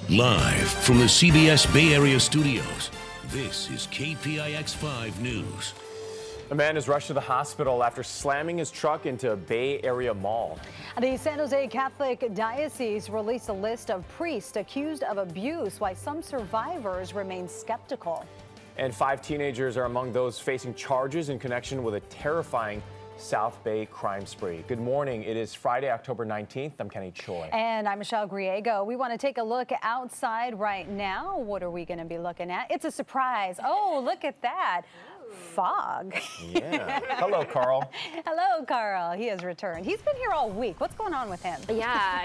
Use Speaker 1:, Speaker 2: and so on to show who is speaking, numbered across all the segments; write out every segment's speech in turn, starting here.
Speaker 1: Live from the CBS Bay Area studios, this is KPIX 5 News.
Speaker 2: A man is rushed to the hospital after slamming his truck into a Bay Area mall.
Speaker 3: The San Jose Catholic Diocese released a list of priests accused of abuse, while some survivors remain skeptical.
Speaker 2: And 5 teenagers are among those facing charges in connection with a terrifying South Bay crime spree. Good morning. It is Friday, October 19th. I'm Kenny Choi.
Speaker 3: And I'm Michelle Griego. We want to take a look outside right now. What are we going to be looking at? It's a surprise. Oh, look at that. Fog.
Speaker 2: Yeah. Hello, Carl.
Speaker 3: Hello, Carl. He has returned. He's been here all week. What's going on with him?
Speaker 4: Yeah,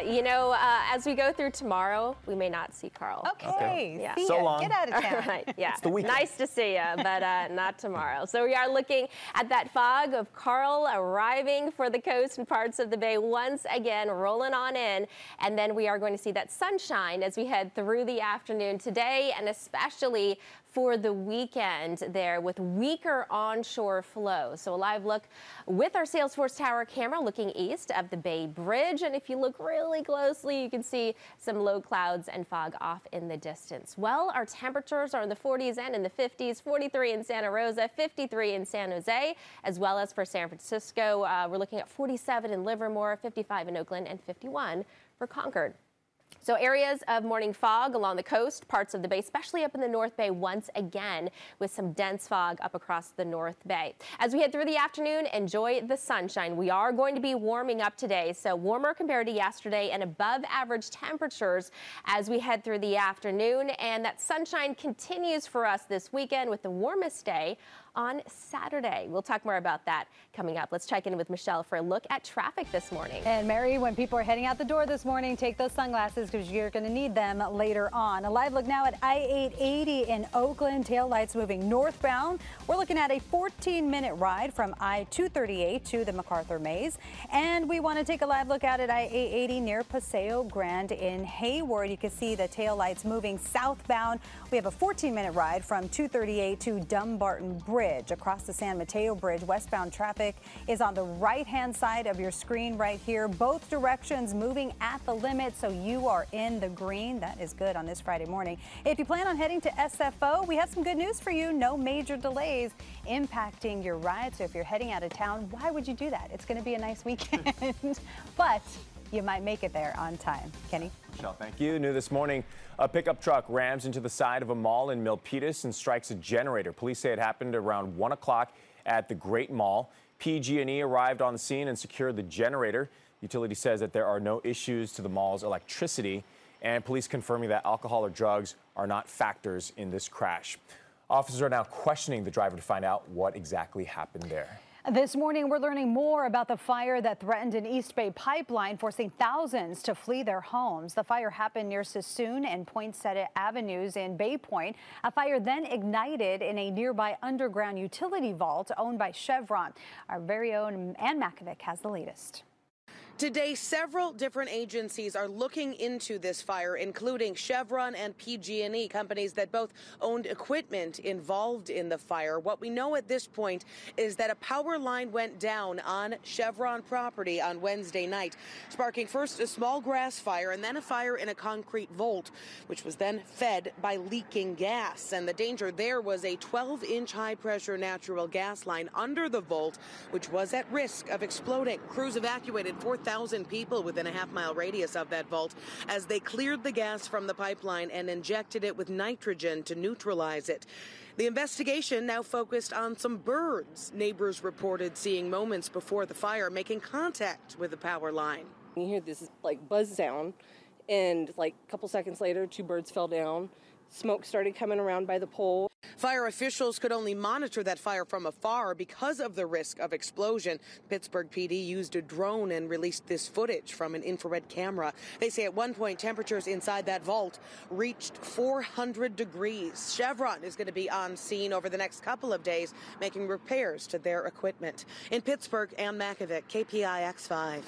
Speaker 4: as we go through tomorrow, we may not see Carl.
Speaker 3: Okay.
Speaker 4: Yeah.
Speaker 3: See
Speaker 2: So
Speaker 3: ya.
Speaker 2: long.
Speaker 3: Get out of town.
Speaker 4: Right. Yeah.
Speaker 2: It's the weekend.
Speaker 4: Nice to see you, but not tomorrow. So we are looking at that fog of Carl arriving for the coast and parts of the bay once again, rolling on in. And then we are going to see that sunshine as we head through the afternoon today, and especially for the weekend there with weaker onshore flow. So a live look with our Salesforce Tower camera looking east of the Bay Bridge. And if you look really closely, you can see some low clouds and fog off in the distance. Well, our temperatures are in the 40s and in the 50s, 43 in Santa Rosa, 53 in San Jose, as well as for San Francisco. We're looking at 47 in Livermore, 55 in Oakland, and 51 for Concord. So areas of morning fog along the coast, parts of the bay, especially up in the North Bay once again, with some dense fog up across the North Bay. As we head through the afternoon, enjoy the sunshine. We are going to be warming up today, so warmer compared to yesterday and above average temperatures as we head through the afternoon. And that sunshine continues for us this weekend with the warmest day on Saturday. We'll talk more about that coming up. Let's check in with Michelle for a look at traffic this morning.
Speaker 3: And Mary, when people are heading out the door this morning, take those sunglasses because you're going to need them later on. A live look now at I-880 in Oakland. Tail lights moving northbound. We're looking at a 14-minute ride from I-238 to the MacArthur Maze. And we want to take a live look out at I-880 near Paseo Grande in Hayward. You can see the tail lights moving southbound. We have a 14-minute ride from 238 to Dumbarton Bridge. Across the San Mateo Bridge, westbound traffic is on the right-hand side of your screen right here. Both directions moving at the limit, so you are in the green. That is good on this Friday morning. If you plan on heading to SFO, we have some good news for you. No major delays impacting your ride. So if you're heading out of town, why would you do that? It's going to be a nice weekend, but you might make it there on time. Kenny?
Speaker 2: Michelle, thank you. New this morning, a pickup truck rams into the side of a mall in Milpitas and strikes a generator. Police say it happened around 1 o'clock at the Great Mall. PG&E arrived on the scene and secured the generator. Utility says that there are no issues to the mall's electricity, and police confirming that alcohol or drugs are not factors in this crash. Officers are now questioning the driver to find out what exactly happened there.
Speaker 3: This morning, we're learning more about the fire that threatened an East Bay pipeline, forcing thousands to flee their homes. The fire happened near Sassoon and Poinsettia Avenues in Bay Point. A fire then ignited in a nearby underground utility vault owned by Chevron. Our very own Ann Makovic has the latest.
Speaker 5: Today, several different agencies are looking into this fire, including Chevron and PG&E, companies that both owned equipment involved in the fire. What we know at this point is that a power line went down on Chevron property on Wednesday night, sparking first a small grass fire and then a fire in a concrete vault, which was then fed by leaking gas. And the danger there was a 12-inch high-pressure natural gas line under the vault, which was at risk of exploding. Crews evacuated 4,000 people within a half-mile radius of that vault as they cleared the gas from the pipeline and injected it with nitrogen to neutralize it. The investigation now focused on some birds. Neighbors reported seeing moments before the fire making contact with the power line.
Speaker 6: You hear this like buzz sound, and like a couple seconds later, 2 birds fell down. Smoke started coming around by the pole.
Speaker 5: Fire officials could only monitor that fire from afar because of the risk of explosion. Pittsburgh PD used a drone and released this footage from an infrared camera. They say at one point temperatures inside that vault reached 400 degrees. Chevron is going to be on scene over the next couple of days, making repairs to their equipment. In Pittsburgh, Ann Makovic, KPIX 5.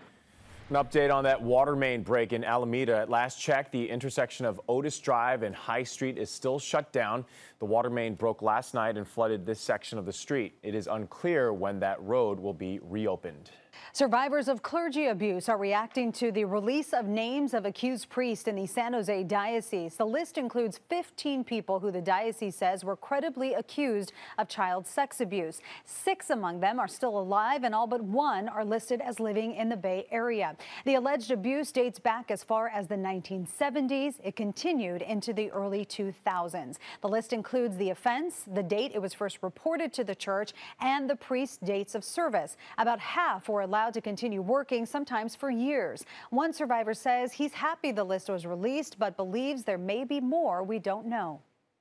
Speaker 2: An update on that water main break in Alameda. At last check, the intersection of Otis Drive and High Street is still shut down. The water main broke last night and flooded this section of the street. It is unclear when that road will be reopened.
Speaker 3: Survivors of clergy abuse are reacting to the release of names of accused priests in the San Jose Diocese. The list includes 15 people who the diocese says were credibly accused of child sex abuse. 6 among them are still alive, and all but 1 are listed as living in the Bay Area. The alleged abuse dates back as far as the 1970s. It continued into the early 2000s. The list includes the offense, the date it was first reported to the church, and the priest's dates of service. About half were allowed to continue working, sometimes for years. One survivor says he's happy the list was released, but believes there may be more we don't know.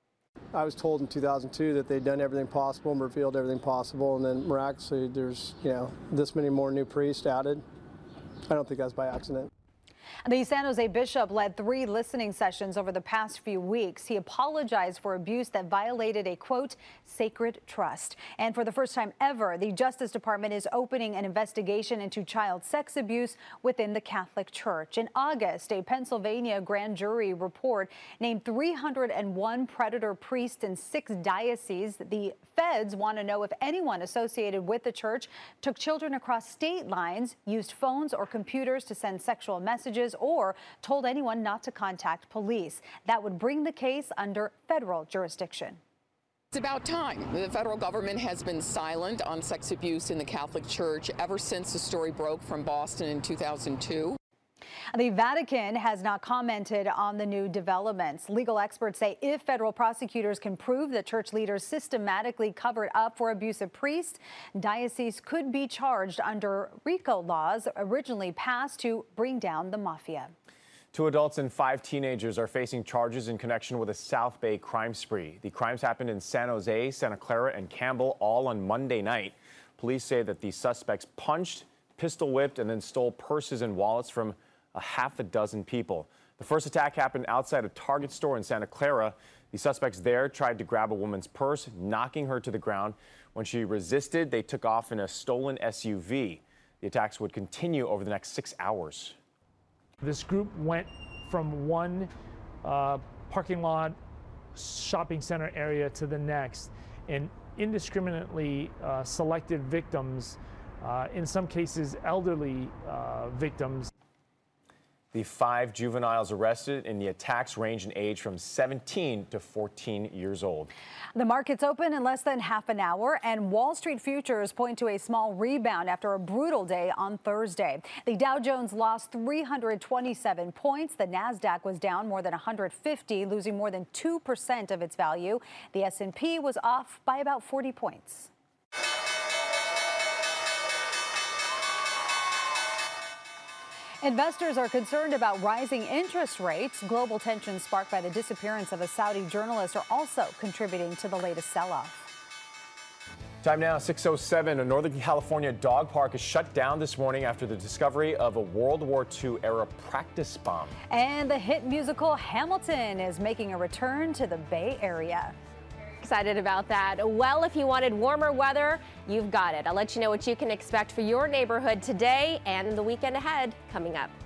Speaker 7: I was told in 2002 that they'd done everything possible and revealed everything possible, and then miraculously there's, this many more new priests added. I don't think that's by accident.
Speaker 3: The San Jose bishop led 3 listening sessions over the past few weeks. He apologized for abuse that violated a, quote, sacred trust. And for the first time ever, the Justice Department is opening an investigation into child sex abuse within the Catholic Church. In August, a Pennsylvania grand jury report named 301 predator priests in 6 dioceses. The feds want to know if anyone associated with the church took children across state lines, used phones or computers to send sexual messages, or told anyone not to contact police. That would bring the case under federal jurisdiction.
Speaker 8: It's about time. The federal government has been silent on sex abuse in the Catholic Church ever since the story broke from Boston in 2002.
Speaker 3: The Vatican has not commented on the new developments. Legal experts say if federal prosecutors can prove that church leaders systematically covered up for abusive priests, dioceses could be charged under RICO laws originally passed to bring down the mafia.
Speaker 2: 2 adults and 5 teenagers are facing charges in connection with a South Bay crime spree. The crimes happened in San Jose, Santa Clara, and Campbell, all on Monday night. Police say that the suspects punched, pistol whipped, and then stole purses and wallets from a half a dozen people. The first attack happened outside a Target store in Santa Clara. The suspects there tried to grab a woman's purse, knocking her to the ground. When she resisted, they took off in a stolen SUV. The attacks would continue over the next 6 hours.
Speaker 9: This group went from one parking lot shopping center area to the next and indiscriminately selected victims, in some cases elderly victims.
Speaker 2: The 5 juveniles arrested in the attacks range in age from 17 to 14 years old.
Speaker 3: The markets open in less than half an hour, and Wall Street futures point to a small rebound after a brutal day on Thursday. The Dow Jones lost 327 points. The Nasdaq was down more than 150, losing more than 2% of its value. The S&P was off by about 40 points. Investors are concerned about rising interest rates. Global tensions sparked by the disappearance of a Saudi journalist are also contributing to the latest sell-off.
Speaker 2: Time now, 6:07. A Northern California dog park is shut down this morning after the discovery of a World War II era practice bomb.
Speaker 3: And the hit musical Hamilton is making a return to the Bay Area.
Speaker 4: Excited about that. Well, if you wanted warmer weather, you've got it. I'll let you know what you can expect for your neighborhood today and the weekend ahead coming up.